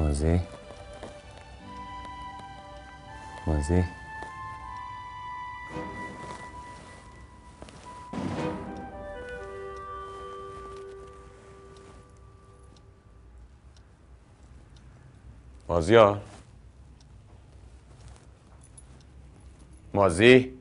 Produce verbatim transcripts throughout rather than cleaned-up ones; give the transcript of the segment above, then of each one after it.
مازی مازی مازیار مازی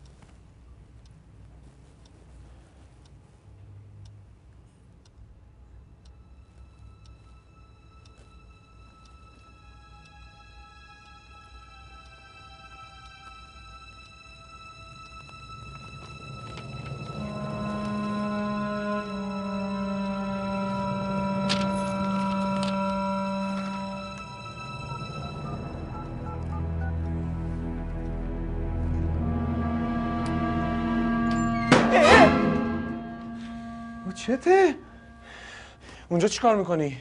چته؟ اونجا چی کار میکنی؟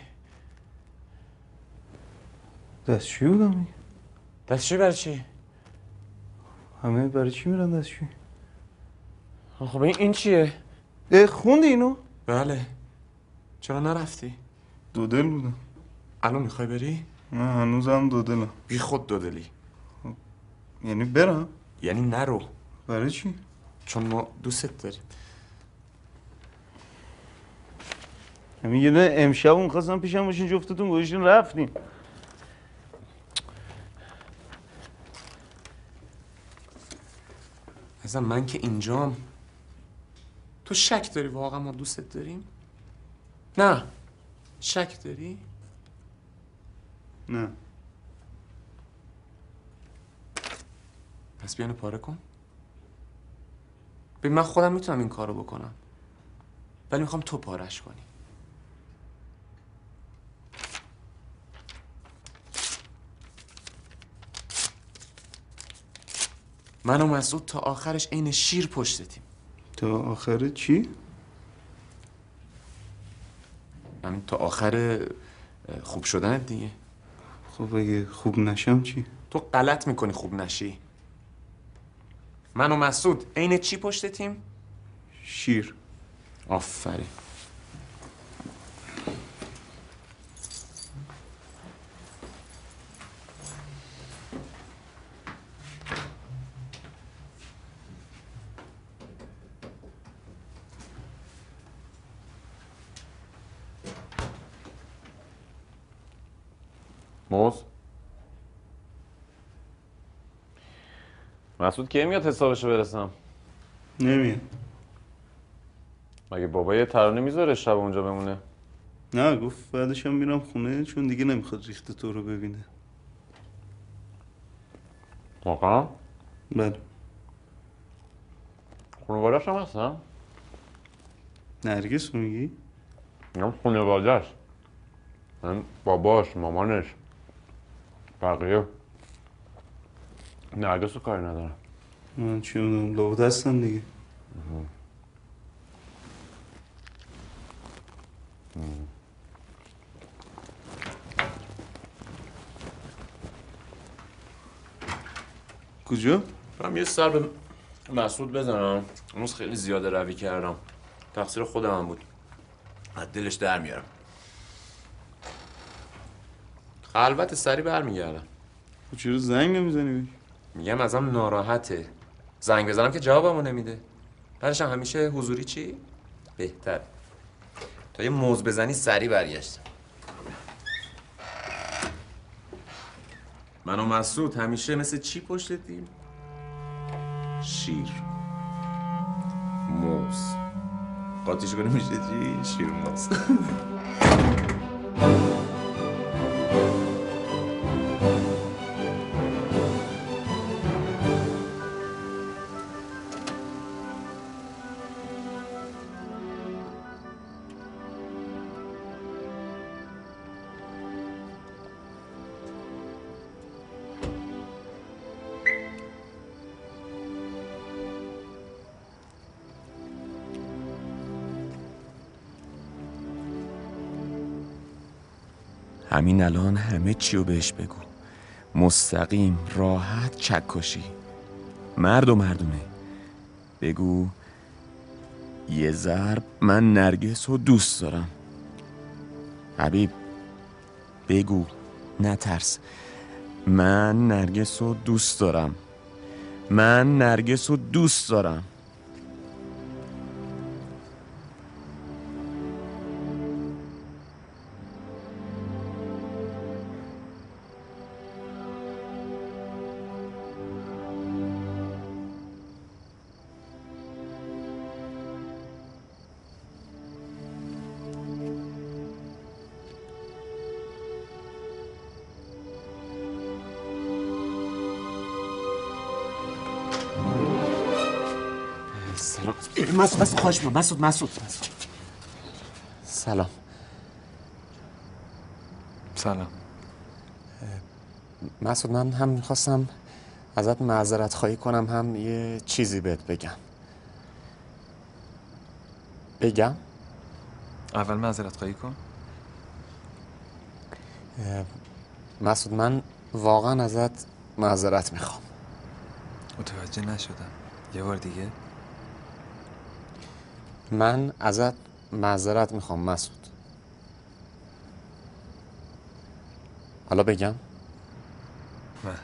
دستشویی بودم. دستشویی برای چی؟ همه برای چی میرن دستشویی؟ خب این, این چیه؟ اه خوندی اینو؟ بله. چرا نرفتی؟ دودل بودم. الان میخوای بری؟ نه هنوزم دودلم. بی خود دودلی. خب. یعنی برم؟ یعنی نرو. برای چی؟ چون ما دوستت داریم. همین یه نه امشب اون خواستم پیشم باشین جفتتون گوشین رفتین. ازم من که اینجام. تو شک داری واقعا ما دوستت داریم؟ نه. شک داری؟ نه. پس بیانو پاره کن. ببین من خودم میتونم این کارو بکنم. ولی میخوام تو پارش کنی. من و مسعود تا آخرش عین شیر پشتتیم. تا آخر چی؟ همین تا آخر خوب شدن دیگه. خب اگه خوب نشم چی؟ تو غلط میکنی خوب نشی. من و مسعود عین چی پشتتیم؟ شیر. آفرین. موز مسعود کی میاد حسابشو برسم؟ نمیاد. مگه بابا یه ترانه میذاره شب اونجا بمونه؟ نه گفت بعدش هم میرم خونه چون دیگه نمیخواد ریخت تو رو ببینه. واقعا؟ بله. خانواده‌اش هم هستن؟ نرگس رو میگی؟ میگم خانواده‌اش. من باباش، مامانش، بقیه. نرگس رو کاری ندارم. من چی میدونم لابد هستن دیگه. کجا؟ برم یه سر به مسعود بزنم. امروز خیلی زیاده روی کردم. تقصیر خودم هم بود. از دلش در میارم. خلوت سری برمیگردم. چرا زنگ نمیزنی بهش؟ میگم ازم ناراحته. زنگ بزنم که جوابمو نمیده. بعدش هم همیشه حضوری چی؟ بهتر. تا یه موز بزنی سری برگشتم. من و مسعود همیشه مثل چی پشتتیم؟ شیر. موز. قاطیش کنی میشه چی؟ شیر موز. همین الان همه چی رو بهش بگو. مستقیم، راحت، چکشی. مرد و مردونه. بگو یه ضرب من نرگس رو دوست دارم. حبیب بگو نترس. من نرگس رو دوست دارم. من نرگس رو دوست دارم. سلام. مسعود مسعود خواهش می‌کنم. مسعود مسعود سلام. سلام. مسعود من هم میخواستم ازت معذرت خواهی کنم، هم یه چیزی بهت بگم. بگم؟ اول معذرت خواهی کن. مسعود من واقعا ازت معذرت میخوام. متوجه نشدم. یه بار دیگه. من ازت معذرت میخوام مسعود. حالا بگم؟ من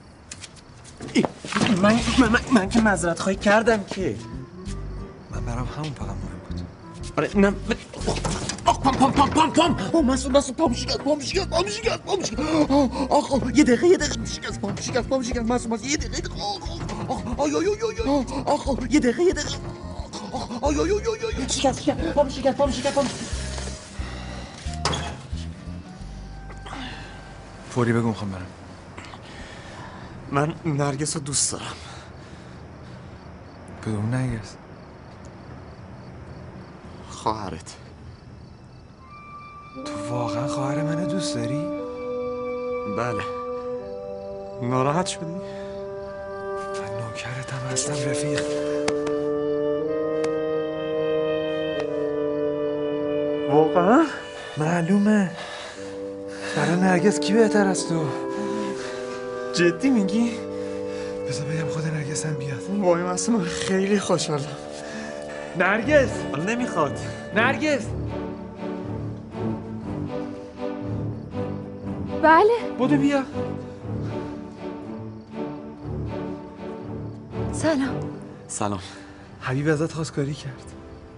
من من من که معذرت خواهی کردم که. من برام همون فقط مهم بود. آره نه آخ پام پام پام پام پام آه مسعود مسعود پام شکست پام شکست پام شکست پام شکست آخ آخ یه دقیقه یه دقیقه شکست پام شکست پام شکست مسعود مسعود یه دقیقه آخ آخ آی آی آی آی آخ آخ یه دقیقه یه دقیقه آخ آی آی آی آی شکست شکست پام شکست پام شکست پام فوری بگو میخوام برم. من نرگس رو دوست دارم. کدوم نرگس؟ خواهرت. تو واقعا خواهر منو دوست داری؟ بله. ناراحت شدی؟ من نوکرتم هستم رفیق. واقعا؟ معلومه. برای نرگس کی بهتر از تو؟ جدی میگی؟ بذار بگم خود نرگس هم بیاد. وای مسعود من خیلی خوشحالم. نرگس! نمیخواد. نرگس! بله. بودو بیا. سلام. سلام. حبیب ازت خواستگاری کرد.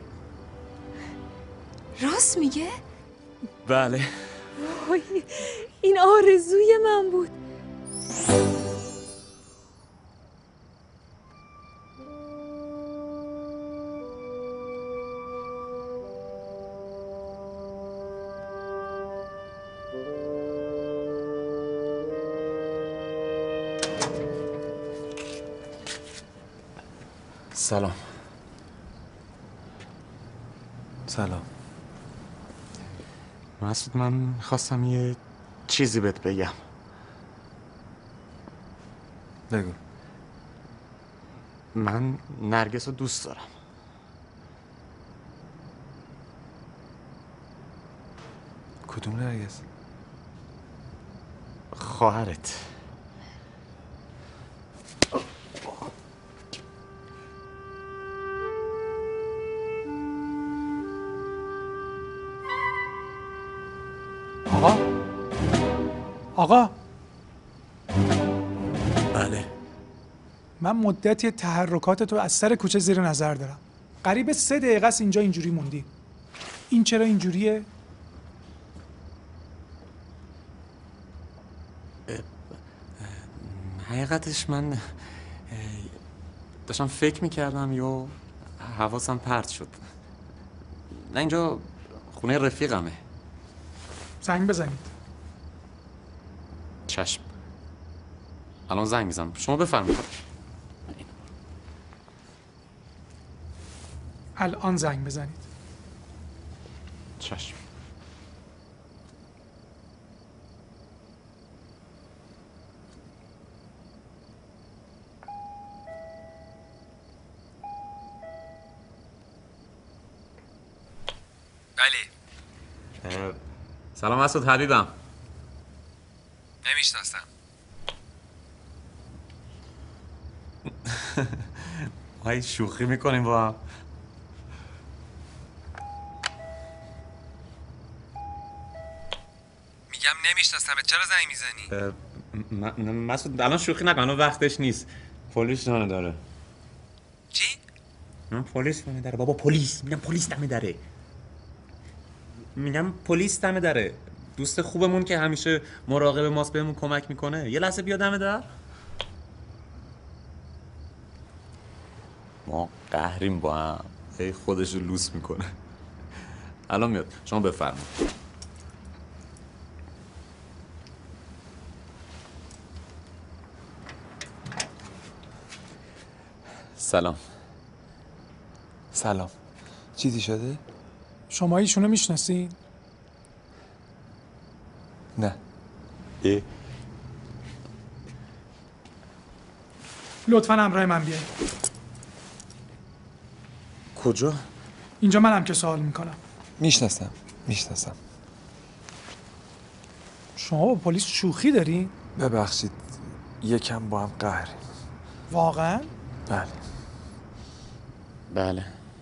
راست میگه؟ بله. وای این آرزوی من بود. سلام. سلام. مسعود من خواستم یه چیزی بهت بگم. بگو. من نرگس رو دوست دارم. کدوم نرگس؟ خواهرت. آقا آقا بله. من مدتی تحرکات تو از سر کوچه زیر نظر دارم. قریب سه دقیقه است اینجا اینجوری موندی. این چرا اینجوریه؟ حقیقتش من داشتم فکر میکردم یا حواسم پرت شد. نه اینجا خونه رفیقمه. زنگ بزنید. چشم. الان زنگ میزنم. شما بفرمایید. الان زنگ بزنید. چشم. علی. سلام مسعود حبیبم. نمیشناسم. وای شوخی میکنیم با هم. میگم نمیشناسم. میشناسمت، چرا زنگ میزنی؟ م- مسعود الان شوخی نکن، وقتش نیست. پلیس دانه داره. چی؟ من پلیس دمه داره بابا، پلیس میگم، پلیس دمه داره میگم پلیس دمه داره. دوست خوبمون که همیشه مراقب ماست، بهمون کمک میکنه. یه لحظه بیا دمه در. ما قهریم با هم. هی خودش رو لوس میکنه. الان میاد، شما بفرمایید. سلام. سلام. چیزی شده؟ شما ایشونو میشناسین؟ نه. ای لطفاً همراه من بیاید. کجا؟ اینجا منم که سوال میکنم. میشناسم. میشناسم. شما با پلیس شوخی دارین؟ ببخشید یکم با هم قهریم. واقعاً؟ بله. بله.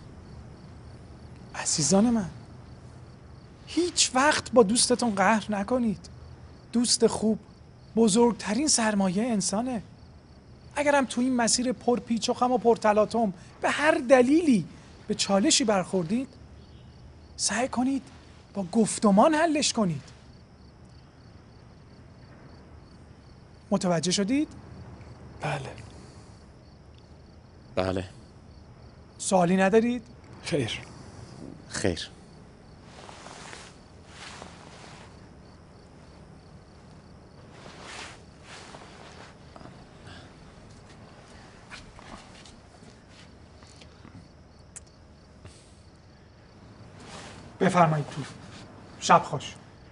عزیزان من، هیچ وقت با دوستتون قهر نکنید. دوست خوب بزرگترین سرمایه انسانه. اگرم تو این مسیر پرپیچ و خم و پرتلاطم به هر دلیلی به چالشی برخوردید، سعی کنید با گفتمان حلش کنید. متوجه شدید؟ بله. بله. سوالی ندارید؟ خیر. خیر. بفرمایید تو. شب خوش.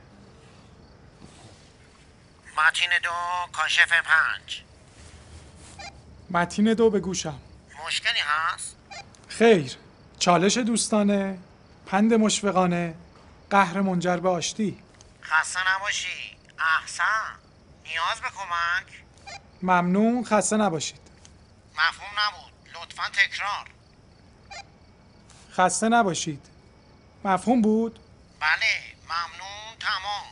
متین دو کاشف پنج. متین دو به گوشم. مشکلی هست؟ خیر. چالش دوستانه، پند مشفقانه، قهر منجر به آشتی. خسته نباشی. احسن. نیاز به کمک؟ ممنون، خسته نباشید. مفهوم نبود. لطفاً تکرار. خسته نباشید. مفهوم بود؟ بله. ممنون. تمام.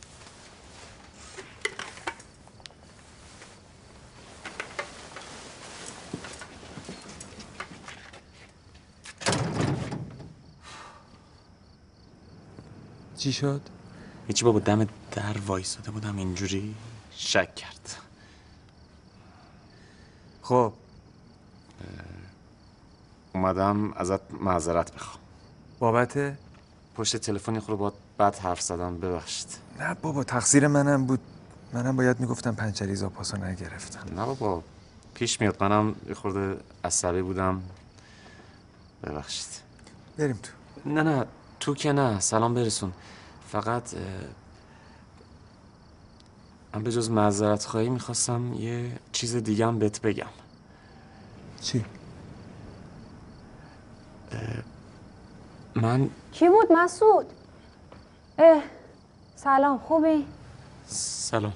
چی شد؟ هیچی بابا، دم در وایساده بودم اینجوری شک کرد. خب اومدم ازت معذرت بخوام. بابت؟ پشت تلفنی خود باید بد حرف زدم، ببخشید. نه بابا تقصیر منم بود. منم باید میگفتم پنچری زاپاسو نگرفتم. نه بابا پیش میاد، منم یه خورده عصبی بودم، ببخشید. بریم تو. نه نه تو که نه، سلام برسون. فقط اه، من به جز معذرت خواهی میخواستم یه چیز دیگه هم بهت بگم. چی؟ من کی بود مسعود؟ اه سلام، خوبی؟ سلام.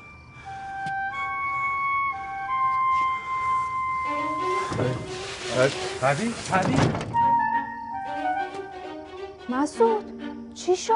حبیب حبیب مسعود چی شد؟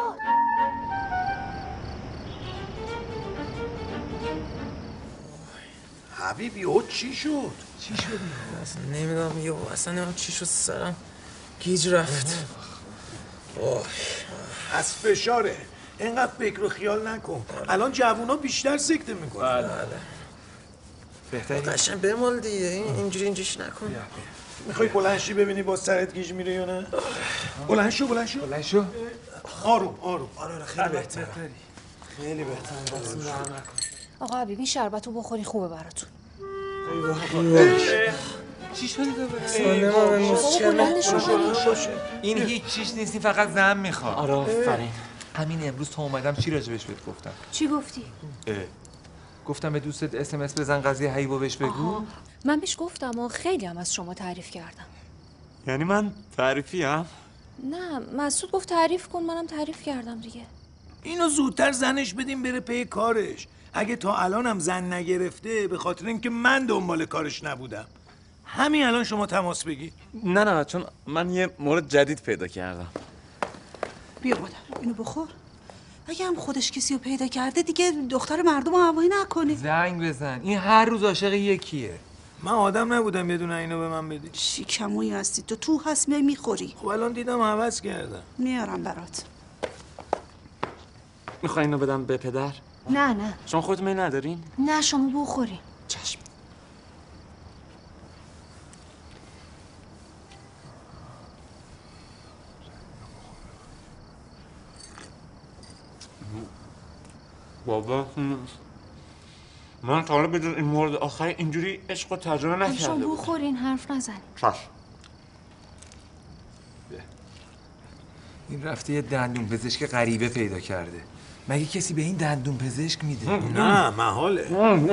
حبیب یهو چی شد؟ چی شد؟ اصلا نمیدونم یهو اصلا نمیدونم چی شد، سرم گیج رفت. اوه. از فشاره. اینقدر فکر و خیال نکن. الان جوونا بیشتر سکته میکنن. بله. بهتری؟ قشنگ بمال دیگه، این اینجوری اینجوریش نکن. میخوای بلنشی ببینی با سرت گیج میره یا نه؟ بلند شو بلند شو. بلند شو. آروم آروم. آره آره خیلی بهتره. خیلی بهتر. آقا حبیب این شربتو بخوری خوبه براتون. چی شده دوباره؟ سانه ما امروز چه بلندش رو این هیچ چیز نیست، این فقط زن میخواد. آره آفرین. همین امروز تو اومدم چی راجبش بهت گفتم؟ چی گفتی؟ گفتم به دوستت اس ام اس بزن قضیه حیبو بهش بگو. من بهش گفتم و خیلی هم از شما تعریف کردم. یعنی من تعریفی هم؟ نه مسعود گفت تعریف کن، منم تعریف کردم دیگه. اینو زودتر زنش بدیم بره پی کارش. اگه تا الانم زن نگرفته به خاطر اینکه من دنبال کارش نبودم. همین الان شما تماس بگیر. نه نه چون من یه مورد جدید پیدا کردم. بیا مادر اینو بخور. اگه هم خودش کسی رو پیدا کرده دیگه دختر مردم رو هوایی نکنه. زنگ بزن، این هر روز عاشق یکیه. من آدم نبودم یه دونه اینو به من بدی. شیکمویی هستی تو، تو هست میای میخوری. خب الان دیدم عوض کردم. میارم برات. میخوای اینو بدم به پدر؟ نه نه شما خودت میل ندارین؟ نه شما بخورین. چشم. بابا من تا حالا بدون این مورد آخری اینجوری عشق و تجربه نکرده شما بودم. بخورین حرف نزنین. چشم. این رفته یه دندون پزشک غریبه پیدا کرده. مگه کسی به این دندون پزشک میده؟ نه محاله.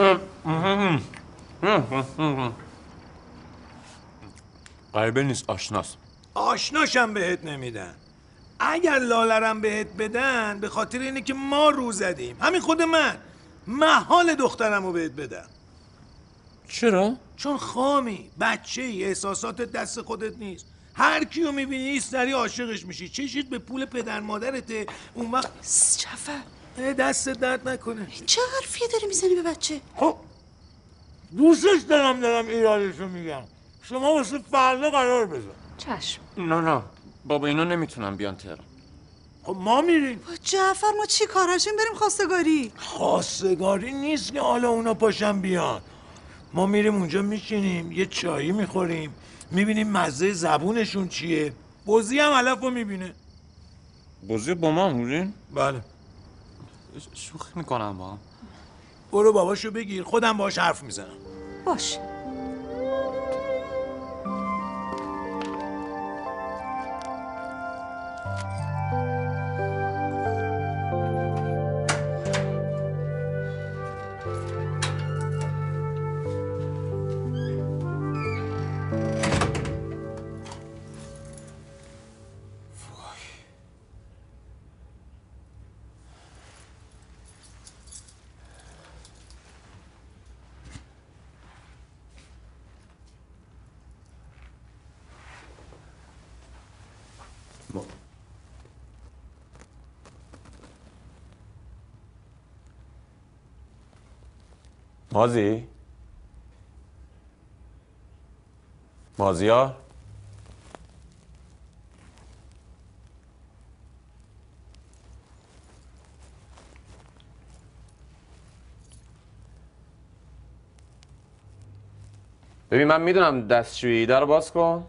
غریبه نیست، آشناست. آشناشم بهت نمیدن. اگر لالرم بهت بدن به خاطر اینه که ما رو زدیم. همین خود من محال دخترم رو بهت بدم. چرا؟ چون خامی، بچه ای، احساساتت دست خودت نیست. هر کیو میبینی سری عاشقش میشی. چشیت به پول پدر مادرته. اون وقت جعفر دست درد نکنه. چه حرفیه داری میزنی به بچه؟ خب دوستش دارم دارم ایرادشو میگم. شما واسه فردا قرار بذار. چشم. نه نه بابا اینا نمیتونم بیان تهران. خب ما میریم. جعفر ما چی کارشیم بریم خواستگاری؟ خواستگاری نیست که حالا اونا پاشن بیان. ما میریم اونجا میشینیم یه چایی میخوریم، میبینیم مزه زبونشون چیه. بوزی هم علف رو میبینه. بازی با ما بودین؟ بله. شوخی میکنم با هم. برو باباشو بگیر، خودم باهاش حرف میزنم. باش. مازی؟ مازیار؟ ببین من میدونم دستشویی، در رو باز کن.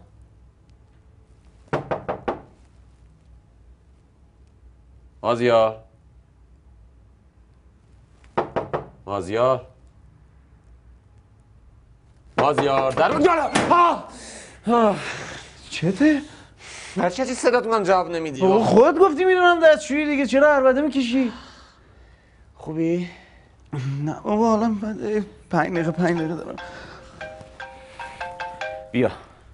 مازیار مازیار مازیار در رو ها چته؟ هر چی صدات من جواب نمیدی. خودت گفتی میدونم دستشویی دیگه، چرا عربده میکشی؟ خوبی؟ نه بابا حالا من پنج دقیقه پنج دقیقه دارم. بیا.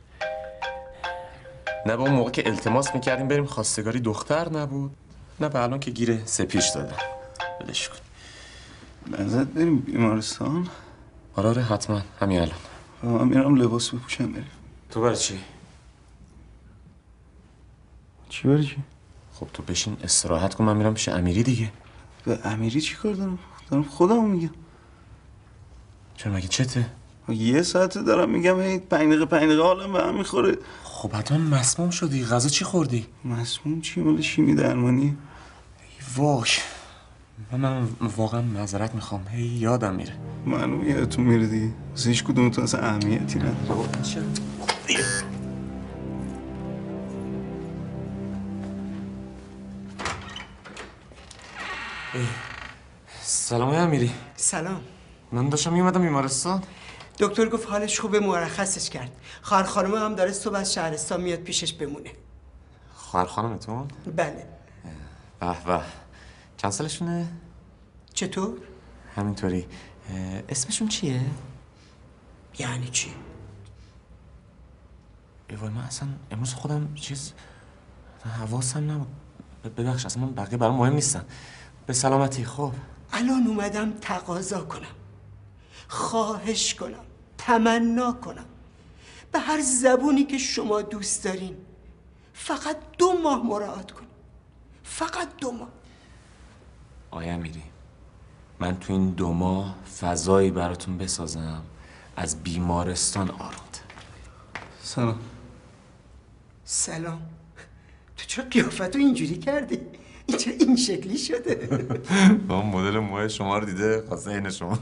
نه با اون موقع که التماس میکردیم بریم خواستگاری دختر نبود، نه به الان که گیر سپیش دادن. بلش کن. بنزت بریم بیمارستان؟ آره آره حتما همین الان. من میرم لباس بپوشم بریم. تو برای چی؟ چی برای چی؟ خب تو بشین استراحت کن، من میرم پیش امیری دیگه. به امیری چی کار دارم؟ دارم خودمو میگم. چرا مگه چته؟ یه ساعته دارم میگم هی پنج دقیقه پنج دقیقه حالم به هم میخوره. خب حتما مسموم شدی. غذا چی خوردی؟ مسموم چی؟ مال شیمی درمانی. ای واش. من, من واقعا معذرت میخوام، هی یادم میره. معلومه یادتون میره دیگه. واسه هیچ کدومتون اصلا اهمیتی نداره. سلام امیری. سلام. من داشتم میومدم بیمارستان. دکتر گفت حالش خوبه، مرخصش کرد. خواهر خانم هم داره صبح از شهرستان میاد پیشش بمونه. خواهر خانمتون؟ بله. به به. چند سالشونه؟ چطور؟ همینطوری. اسمشون چیه؟ یعنی چی؟ ایوای من اصلا امروز خودم چیز حواسم نبود. ببخش اصلا من بقیه برام مهم نیستن. به سلامتی. خب الان اومدم تقاضا کنم، خواهش کنم، تمنا کنم به هر زبونی که شما دوست دارین فقط دو ماه مراعات کن. فقط دو ماه. آیا میری من تو این دو ماه فضایی براتون بسازم از بیمارستان آروم‌تر. سلام. سلام. تو چرا قیافتو اینجوری کردی؟ این چرا این شکلی شده؟ با مدل موهای شما رو دیده خواسته این شما.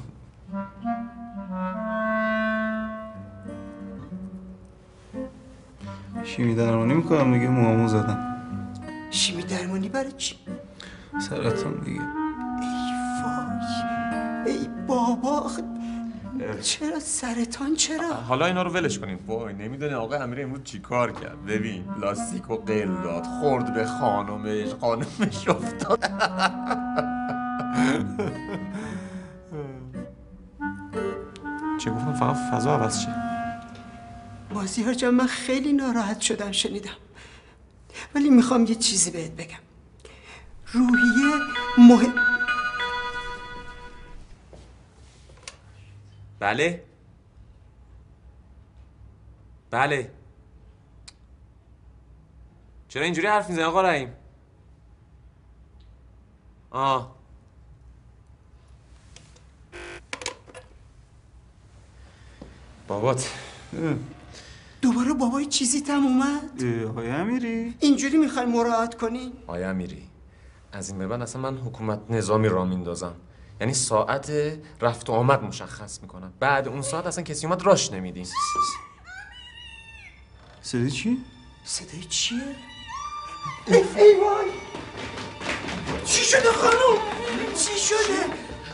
شیمی درمانی میکنم دیگه، موهامو زدم. شیمی درمانی برای چی؟ سرطان دیگه. ای وای، ای بابا، آخه چرا سرطان چرا؟ حالا اینا رو ولش کنیم. وای نمیدونه آقا امیری امروز چی کار کرد. ببین لاستیک و قل داد، خورد به خانومش، خانومش افتاد. چه گفتم؟ فقط فضا عوض شه. مازیار جان، من خیلی ناراحت شدم شنیدم، ولی میخوام یه چیزی بهت بگم. روحیه مهم. بله بله چرا اینجوری حرف میزنی آقا رحیم؟ آه بابات دوباره بابای چیزی تم اومد؟ آقای امیری اینجوری میخوای مراعات کنی؟ آقای امیری از این به بعد اصلا من حکومت نظامی را میندازم. یعنی ساعت رفت و آمد مشخص میکنم. بعد اون ساعت اصلا کسی اومد راش نمیدیم. صدای چی؟ صدای چیه؟ ای, ای وای، چی شده خانم؟ چی شده؟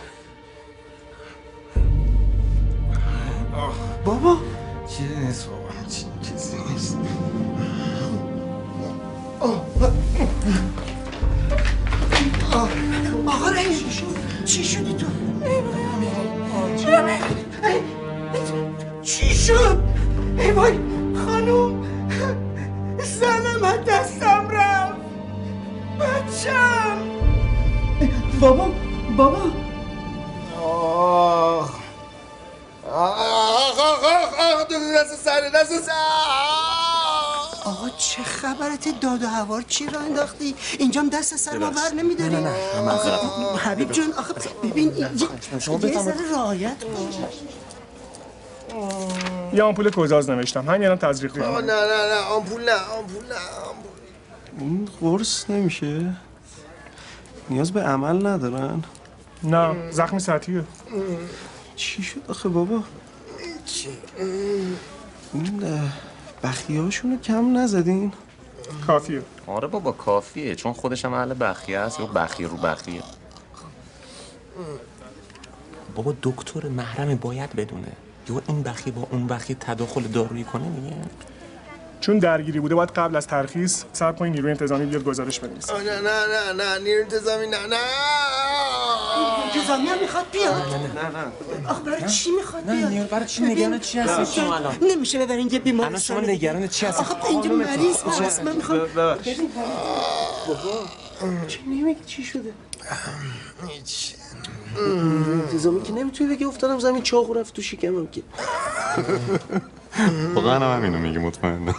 بابا چیزی نیست بابا، چیزی نیست. آقا رحیم، چی شدی تو؟ چی شد؟ ای وای خانوم، زنم از دستم رفت، بچم. بابا بابا آخ آخ آخ آخ آخ دست سر دست سر. آقا چه خبرت؟ داد و هوار چی را انداختی؟ اینجام دست سر ما بر نمیداری؟ نه نه نه آخه حبیب جان، آخه ببین شما یه ذره رعایت کن. یه آمپول کوزاز نوشتم، همین الان تزریق کنم. نه نه نه آمپول نه آمپول نه آمپول. این قرص نمیشه؟ نیاز به عمل ندارن؟ نه زخم سطحیه. چی شد آخه بابا؟ چی؟ این بخیه‌هاشونو کم نزدین؟ کافیه. آره بابا کافیه، چون خودش هم اهل بخیه است یا بخیه رو بخیه. بابا دکتر محرم باید بدونه یا این بخیه با اون بخیه تداخل دارویی کنه میگه. چون درگیری بوده باید قبل از ترخیص صبر کنین نیروی انتظامی بیاد گزارش بنویسه. نه نه نه نه نیروی انتظامی نه نه انتظامی هم میخواد بیاد؟ نه نه آخه برای چی میخواد بیاد؟ نه نیار برای چی نگران چی هستی شما الان؟ نمیشه ببرین یه بیمارستان. الان شما نگران چی هستی؟ آخه اینجا مریض هست، من میخوام. ببخشید بابا چی نمیگی چی شده؟ هیچ. انتظامی که نمیتونی بگی افتادم زمین چاقو رفت تو شکمم که. واقعا هم همینو میگی مطمئنم.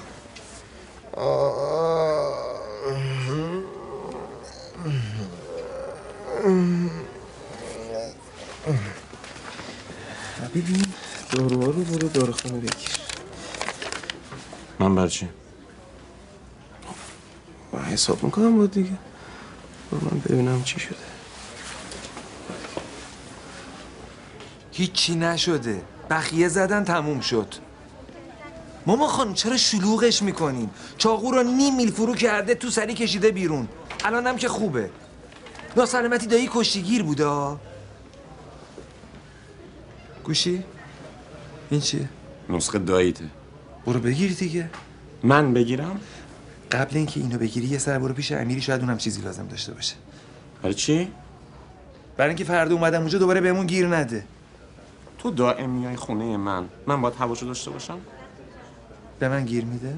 ببین داروها رو برو داروخانه بگیر. من برای چی؟ حساب میکنم با دیگه، با من ببینم چی شده. هیچی نشده، بخیه زدن تموم شد. ماما خانم چرا شلوغش میکنین؟ چاقو رو نیم میل فرو کرده تو سری کشیده بیرون. الانم که خوبه. ناسلامتی دایی کشتیگیر بوده. گوشی؟ این چیه؟ نسخه داییته. برو بگیر دیگه. من بگیرم؟ قبل اینکه اینو بگیری یه سر برو پیش امیری، شاید اونم چیزی لازم داشته باشه. برای چی؟ برای اینکه فردا اومدم اونجا دوباره بهمون گیر نده. تو دائم میای خونه من، من باید حواشو داشته باشم؟ به من گیر میده؟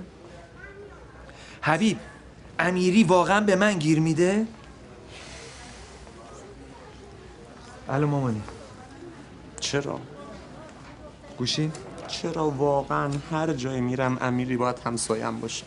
حبیب، امیری واقعا به من گیر میده؟ الو مامانی. چرا؟ گوشی؟ چرا واقعا هر جای میرم امیری باید همسایم باشه؟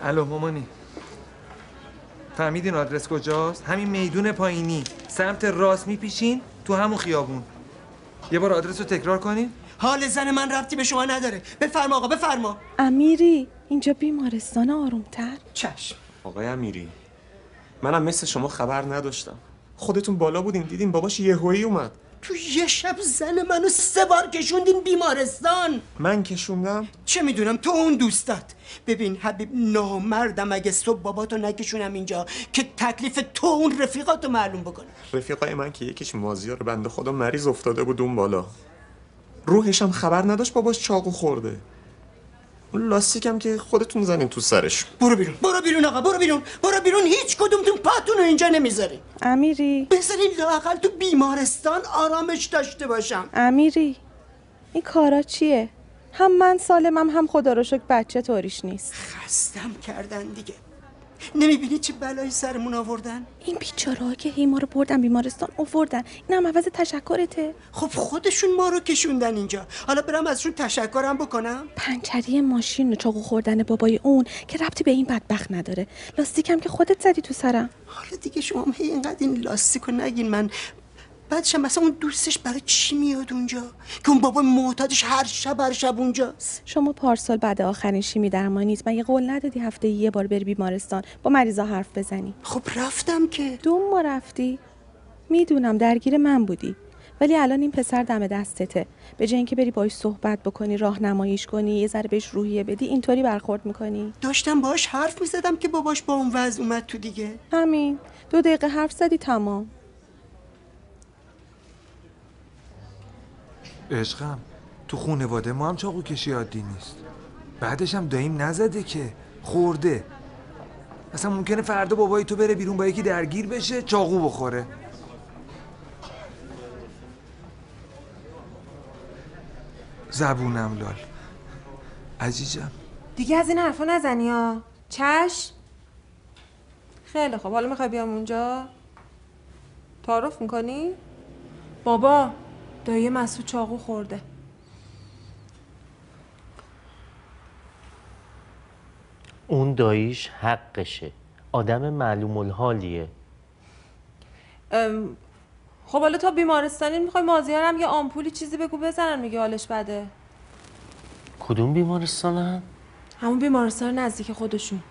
الو مامانی، فهمیدین آدرس کجاست؟ همین میدون پایینی، سمت راست میپیشین تو همون خیابون. یه بار آدرس رو تکرار کنین. حال زن من ربطی به شما نداره. بفرما آقا بفرما. امیری اینجا بیمارستان آرومتر. چشم. آقای امیری، منم مثل شما خبر نداشتم. خودتون بالا بودین دیدین باباش یهویی اومد. تو یه شب زن منو سه بار کشوندین بیمارستان. من کشوندم؟ چه میدونم، تو اون دوستت. ببین حبیب، نامردم اگه صبح باباتو نکشونم اینجا که تکلیف تو اون رفیقاتو معلوم بکنه. رفیقای من که یکیش مازیار بنده خدا مریض افتاده بود اون بالا، روحش هم خبر نداشت باباش چاقو خورده. اون لاستیکم که خودتون زنین تو سرش. برو بیرون، برو بیرون آقا، برو بیرون، برو بیرون. هیچ کدومتون پاتون رو اینجا نمیذارین. امیری بذارین لااقل تو بیمارستان آرامش داشته باشم. امیری این کارا چیه؟ هم من سالمم هم خدا رو شکر بچه طوریش نیست. خستم کردن دیگه. نمیبینی چه بلایی سرمون آوردن؟ این بیچاره‌ها که هی ما رو بردن بیمارستان آوردن، این هم عوض تشکرته. خب خودشون ما رو کشوندن اینجا، حالا برم ازشون تشکرم بکنم؟ پنچری ماشین و چاقو خوردن بابای اون که ربطی به این بدبخت نداره. لاستیکم که خودت زدی تو سرم. حالا دیگه شما هم هی اینقدر این لاستیکو نگین. من بعدش هم مثلا اون دوستش برای چی میاد اونجا که اون بابا معتادش هر شب هر شب اونجاست؟ شما پارسال بعد آخرین شیمی درمانیت من یه قول ندادی هفته یه بار بری بیمارستان با مریضا حرف بزنی؟ خب رفتم که. دوم ما رفتی؟ میدونم درگیر من بودی، ولی الان این پسر دم دستته. به جای اینکه بری باهاش صحبت بکنی، راهنماییش کنی، یه ذره بهش روحیه بدی، اینطوری برخورد میکنی. داشتم باهاش حرف میزدم که باباش با اون وضع اومد تو دیگه. همین دو دقیقه حرف زدی تمام. عشقم، تو خونواده ما هم چاقو کشی عادی نیست. بعدش هم داییم نزده که خورده. اصلا ممکنه فردا بابای تو بره بیرون با یکی درگیر بشه، چاقو بخوره. زبونم لال. عزیزم دیگه از این حرفا نزنی ها. چشم. خیلی خب، حالا میخوای بیام اونجا تعارف میکنی؟ بابا دایی مسعود چاقو خورده. اون داییش حقشه، آدم معلوم الحالیه. خب حالا تا بیمارستانی میخوای مازیارم یه آمپولی چیزی بگو بزنن، میگه حالش بده. کدوم بیمارستانن؟ همون بیمارستان نزدیک خودشون.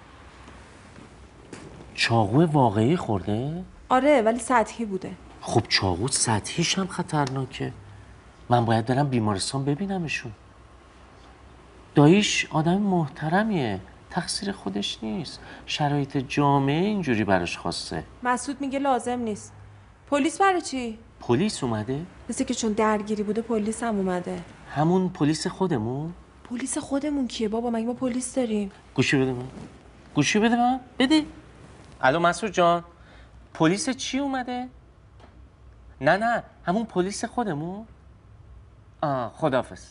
چاقو واقعی خورده؟ آره ولی سطحی بوده. خب چاقو سطحیش هم خطرناکه. من باید برم بیمارستان ببینمشون. داییش آدم محترمیه، تقصیر خودش نیست. شرایط جامعه اینجوری براش خواسته. مسعود میگه لازم نیست. پلیس برای چی؟ پلیس اومده؟ مثل که چون درگیری بوده پلیس هم اومده. همون پلیس خودمون؟ پلیس خودمون کیه بابا؟ مگه ما پلیس داریم؟ گوشی بده من. گوشی بده من. بده. الو مسعود جان، پلیس چی اومده؟ نه نه همون پلیس خودمون؟ آه خداحافظ.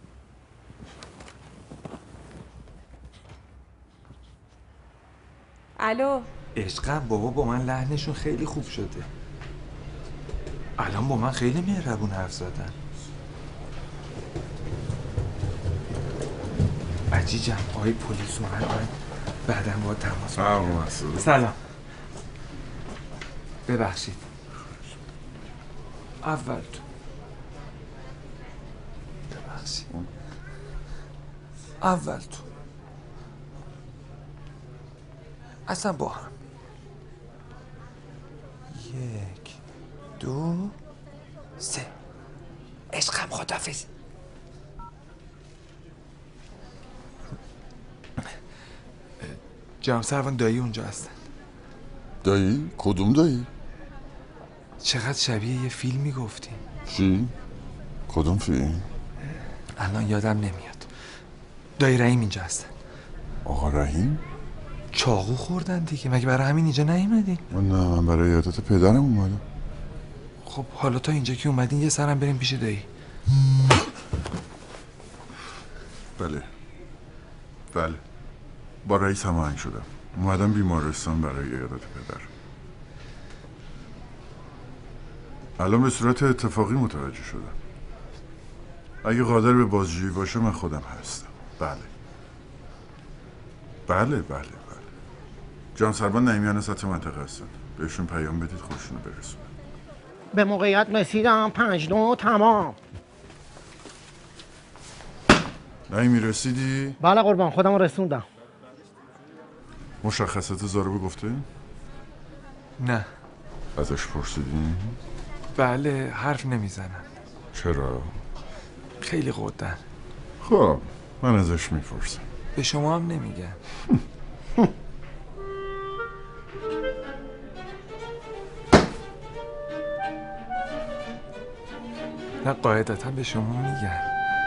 الو عشقم، بابا با من لحنشون خیلی خوب شده. الان با من خیلی مهربون حرف زدن. عجیجم آقای پلیس اومد، من بعداً با تماس میگیرم. سلام. ببخشید. اول تو. ببخشید. اول تو. اصلا با هم. یک دو سه. عشقم خداحافظ. جناب سروان دایی اونجا هستن. دایی؟ کدوم دایی؟ چقدر شبیه یه فیلمی گفتیم. چی؟ کدوم فیلم؟ الان یادم نمیاد. دایی رحیم اینجا هستن. آقا رحیم؟ چاقو خوردن دیگه، مگه برای همین اینجا نیومدین؟ من نه، من برای یادت پدرم اومدم. خب حالا تا اینجا که اومدین یه سرم بریم پیش دایی. بله بله با رئیس هماهنگ شدم، اومدم بیمارستان برای یادت پدر. الان به صورت اتفاقی متوجه شدم. اگه قادر به بازجویی باشه من خودم هستم. بله بله بله بله جان سربان نعیمیان سطح منطقه هستن، بهشون پیام بدید خودشونو برسون. به موقعیت رسیدم. پنج دو تمام. نعیمی رسیدی؟ بله قربان، خودم رسوندم. مشخصات زاربه گفته؟ نه. ازش پرسیدی؟ بله، حرف نمیزنن. چرا؟ خیلی قدن. خب من ازش میپرسم. به شما هم نمیگن. نه قاعدتا به شما میگن.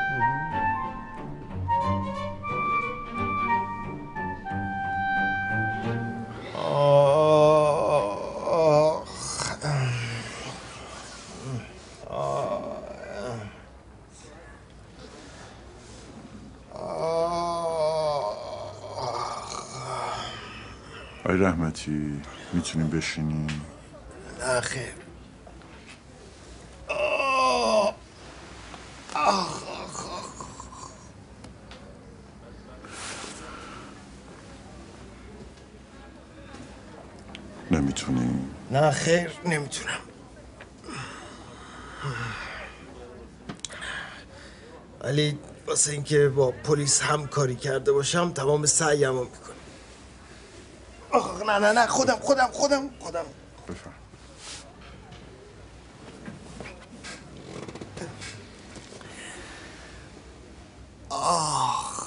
آی رحمتی میتونیم بشینیم؟ نه خیر. نمیتونی؟ نه خیر نمیتونم. ولی واسه اینکه با پلیس همکاری کرده باشم تمام سعیمو میکنم. آخ نه نه نه خودم خودم خودم خودم. بفهم. آخ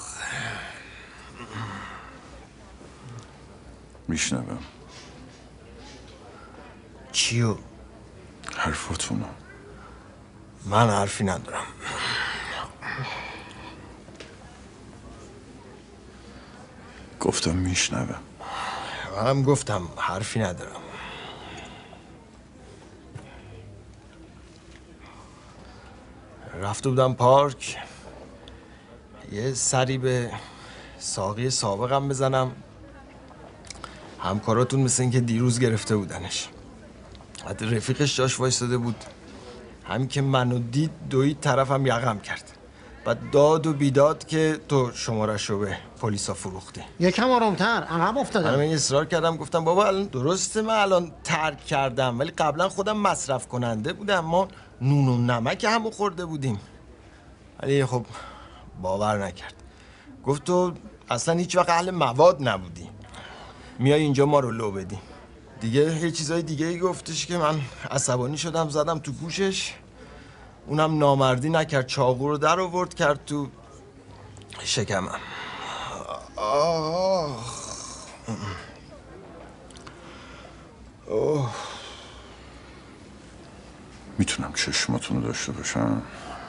میشنوم. چیو؟ حرفاتونو. من حرفی ندارم. گفتم میشنوم. منم گفتم حرفی ندارم. رفته بودم پارک یه سری به ساقی سابقم بزنم. همکاراتون مثل این که دیروز گرفته بودنش. حتی رفیقش جاش وایستاده بود. همین که منو دید دوید طرفم یقم کرد. بعد داد و بیداد که تو شماره‌شو به پلیسا فروختی. یکم آرام‌تر، عقب افتادم. من اصرار کردم، گفتم بابا الان درسته من الان ترک کردم ولی قبلا خودم مصرف کننده بودم، ما نون و نمک همو خورده بودیم. ولی خب باور نکرد. گفت تو اصلا هیچ وقت اهل مواد نبودی، میای اینجا ما رو لو بدی. دیگه یه چیزای دیگه ای گفتش که من عصبانی شدم، زدم تو گوشش. اونم نامردی نکرد، چاقو رو در آورد کرد تو شکمم. آه. اوه. میتونم چشماتونو داشته باشم؟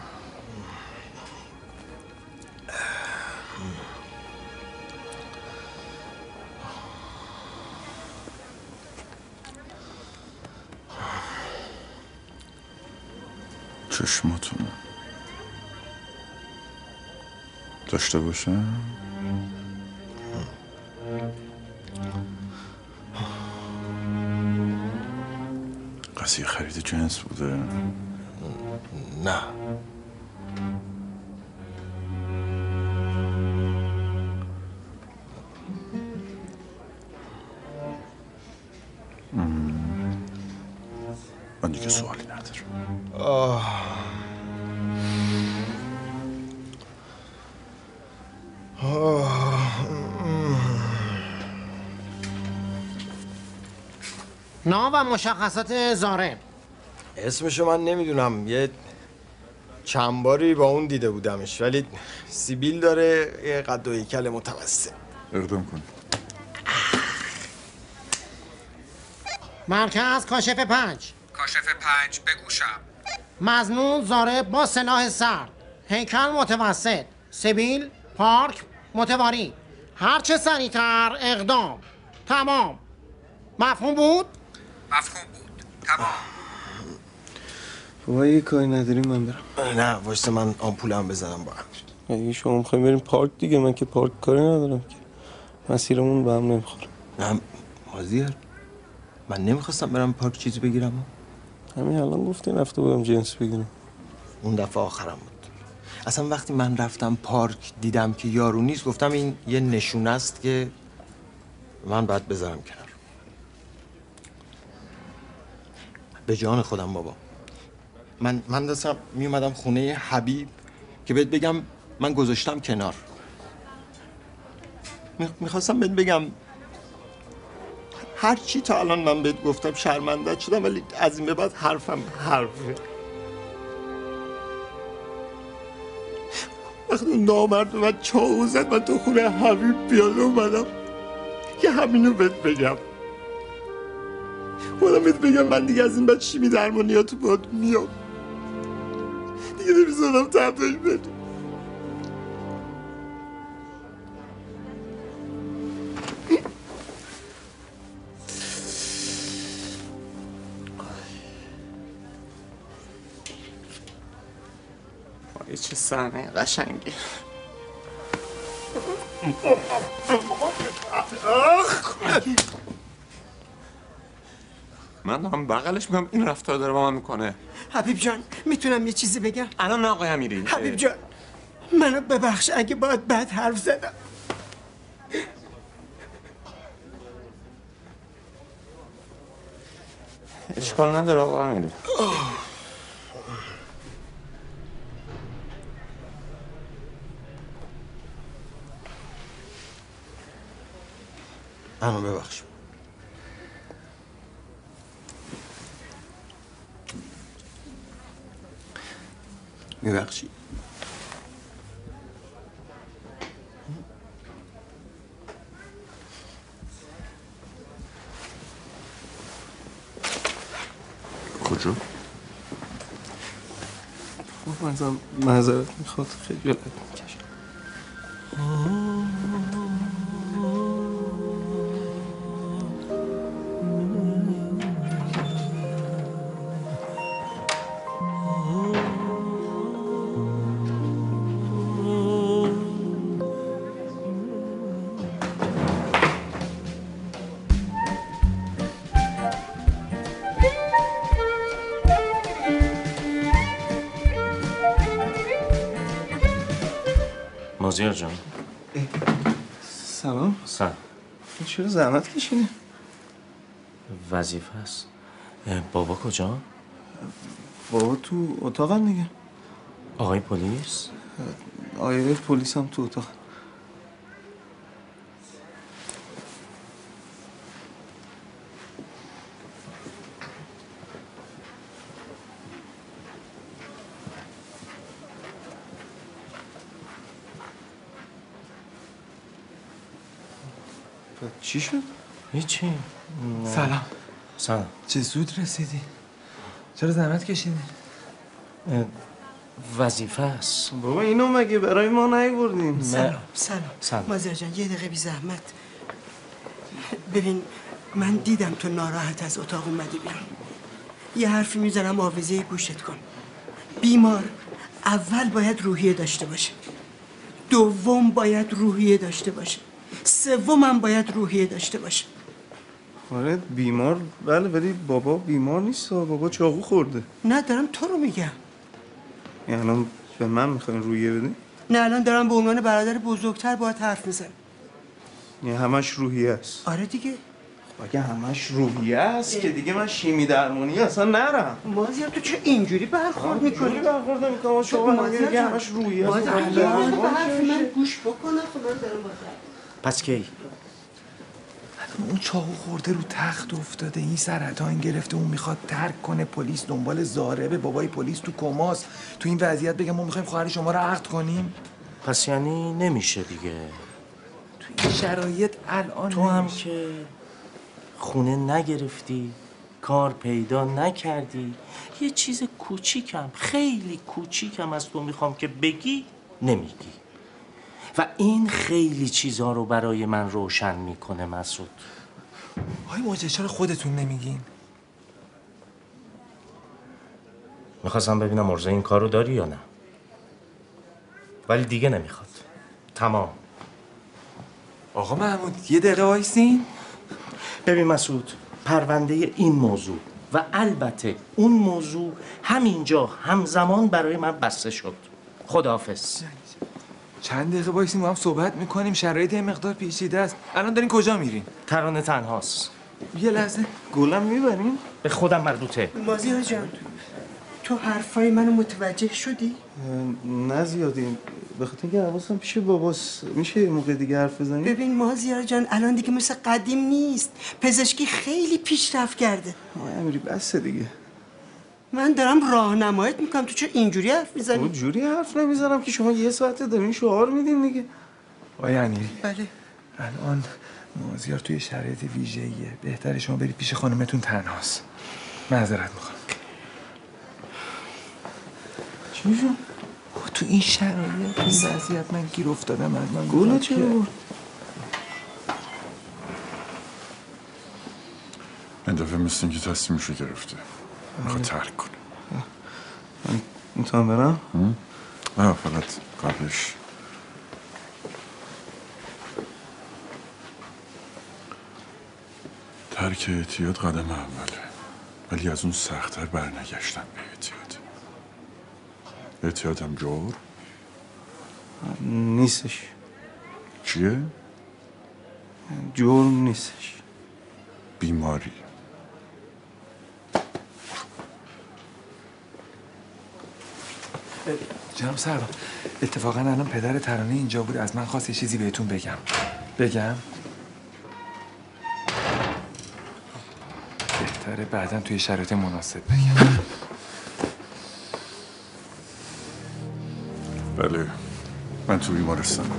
چشماتونو داشته باشم؟ قضیه خرید جنس بوده؟ نه. من دیگه سوالی ندارم. آه. نام و مشخصات زارب. اسمشو من نمیدونم، یه چند باری با اون دیده بودمش ولی سیبیل داره، یه قد و هیکل متوسط. اقدام کن. مرکز کاشف پنج. کاشف پنج بگوشم. مظنون زارب با سلاح سرد، هیکل متوسط، سیبیل، پارک، متواری. هرچه سریعتر اقدام. تمام. مفهوم بود؟ مفهوم بود. تمام. بابا یه کاری نداریم من برم. نه واسه من آمپولم بزنم با هم. اگه شما میخوایم بریم پارک دیگه، من که پارک کاری ندارم که. مسیرمون به هم نمیخوره. نه مازیار، من نمیخواستم برم پارک چیزی بگیرم. همین الان گفتی رفته بودم جنس بگیرم. اون دفعه آخرم بود. اصلا وقتی من رفتم پارک دیدم که یارو نیست، گفتم این یه نشونه است که من باید بذارم کنار. به جان خودم بابا، من من داشتم می اومدم خونه حبیب که بهت بگم من گذاشتم کنار. میخواستم بهت بگم هر چی تا الان من بهت گفتم شرمنده شدم، ولی از این به بعد حرفم حرفه. وقتی نامرد من چاقو زد من تو خونه حبیب پیاده اومدم که همینو بهت بگم. خودم بهت بگم من دیگه از این بعد شیمی درمانیاتو باید میام، دیگه نمیزادم تحتش بدیم. یه چه صحنه قشنگی. من دارم بغلش میگم این رفتار داره با من میکنه. حبیب جان میتونم یه چیزی بگم؟ الان نه آقای امیری. حبیب جان منو ببخش اگه باید بد حرف زدم. اشکال نداره آقا امیری. منو ببخش. میبخشی؟ کجا؟ خب مثلا معذرت میخواد، خیلی جلد میکشم. مازیار جان. سلام. سلام. چرا زحمت کشیدی؟ وظیفه است. بابا کجا؟ بابا تو اتاقم دیگه. آقای پلیس؟ آقای پلیس هم تو اتاق. چی شد؟ هیچی. سلام. سلام. چه زود رسیدی؟ چرا زحمت کشیدی؟ وظیفه است. بابا اینو مگه برای ما نیوردین؟ سلام سلام سلام. مازیار جان یه دقیقه بی زحمت. ببین من دیدم تو ناراحت از اتاق اومدی بیرون. یه حرفی میزنم آویزه گوشت کن. بیمار اول باید روحیه داشته باشه، دوم باید روحیه داشته باشه، سوم هم باید روحیه داشته باشه. آره بیمار بله، ولی بابا بیمار نیست. بابا چاقو خورده. نه دارم تو رو میگم. یعنی الان به من میخواین روحیه بدین؟ نه الان دارم به عنوان برادر بزرگتر باید حرف میزنم. یعنی همش روحیه است. آره دیگه. اگه همش روحیه است که دیگه من شیمی درمانی اصلا نرم. مازیار تو چه اینجوری برخورد میکنی؟ اینجوری برخورد نمیکنم. شما میگه همش روحیه است. مازیار به حرف من گوش بکنه. خب من دارم با پس کی؟ اون چاقو خورده رو تخت افتاده، این سرطان گرفته، اون میخواد ترک کنه، پلیس دنبال زاربه، بابای پلیس تو کماست. تو این وضعیت بگم ما میخوایم خواهر شما رو عقد کنیم؟ پس یعنی نمیشه دیگه. تو این شرایط الان تو هم که خونه نگرفتی، کار پیدا نکردی، یه چیز کوچیکم خیلی کوچیکم از تو میخوام که بگی نمیگی و این خیلی چیزها رو برای من روشن میکنه مسعود. آی موجه چرا خودتون نمیگین؟ میخواستم ببینم ارزه این کار رو داری یا نه، ولی دیگه نمیخواد. تمام. آقا محمود یه دقیقه وایسین. ببین مسعود، پرونده این موضوع و البته اون موضوع همینجا همزمان برای من بسته شد. خداحافظ. چند دقیقه وایسیم با هم صحبت میکنیم. شرایط یه مقدار پیچیده است. الان دارین کجا میرین؟ ترانه تنهاست. یه لحظه گلم میبرین؟ به خودم مربوطه. مازیار جان تو حرفای منو متوجه شدی؟ نه زیادی، به خاطر اینکه حواسم پیش باباست. میشه یه موقع دیگه حرف بزنیم؟ ببین مازیار جان الان دیگه مثل قدیم نیست. پزشکی خیلی پیشرفت کرده. آقای امیری بسه دیگه. من دارم راهنماییت میکنم، تو چه اینجوری حرف میزنی؟ اونجوری حرف نمیزنم که شما یه ساعته دارین شعار میدین دیگه. آقای امیری بله الان مازیار توی شرایط ویژه‌ایه. بهتره شما برید پیش خانمتون تنهاست. معذرت میخوام. چی شد؟ تو این شرایط این وضعیت من گیر افتادم. از من گله چرا بود؟ این دفعه مثل اینکه تصمیمشو گرفته. میخواد ترک کنه. من میتونم برم؟ نه فقط قبلش ترک اعتیاد قدم اوله، ولی از اون سخت‌تر برنگشتن به اعتیاد. اعتیادم جور نیستش. چیه؟ جرم نیستش، بیماری. جناب سربان اتفاقا الان پدر ترانه اینجا بود، از من خواست یه چیزی بهتون بگم. بگم؟ بهتره بعداً توی شرایط مناسب بگم. بله من تو بیمارستانم.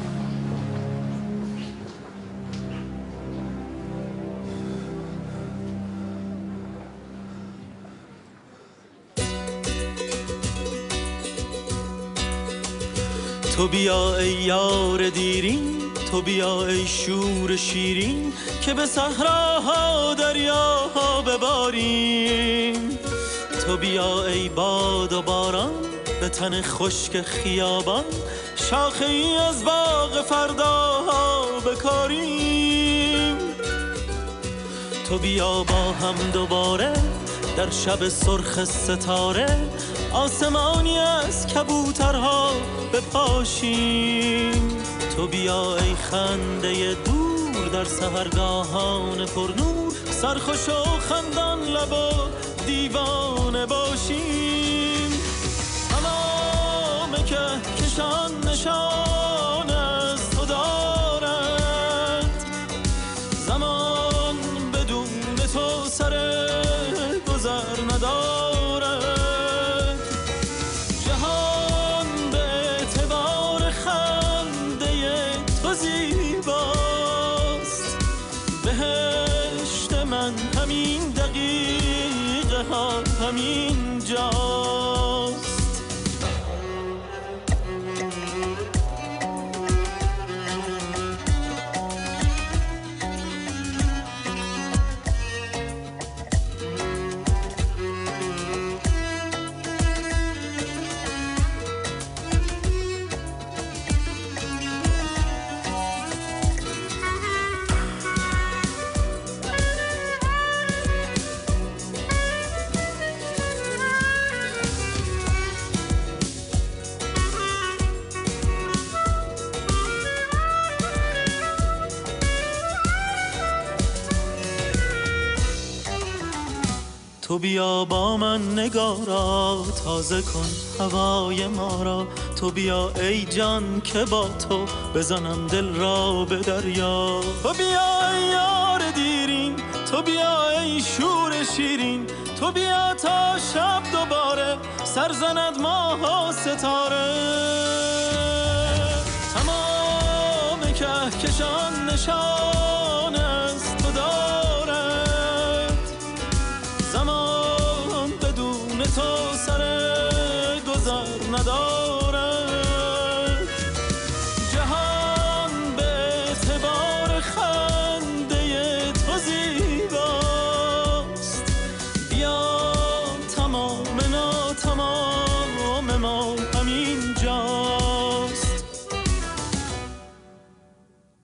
تو بیا ای یار دیرین، تو بیا ای شور شیرین، که به صحراها دریاها بباریم. تو بیا ای باد و باران، به تن خشک خیابان، شاخه ای از باغ فرداها بکاریم. تو بیا با هم دوباره در شب سرخ ستاره، آسمانی از کبوترها بپاشیم. تو بیا ای خنده دور در سحرگاهان پرنور، سرخوش و خندان لب و دیوانه باشیم. تمام که کشان نشان از تو دارد، زمان بدون تو سر گذر ندارد. جهان به اعتبار خنده تو زیباست، بهشت من همین دقیقه ها همین جاست. تو بیا با من نگارا، تازه کن هوای ما را. تو بیا ای جان که با تو بزنم دل را به دریا. تو بیا ای یار دیرین، تو بیا ای شور شیرین، تو بیا تا شب دوباره سرزند ماه و ستاره. تمام کهکشان نشان از تو دارد، زمان بدون تو سر گذر ندارد.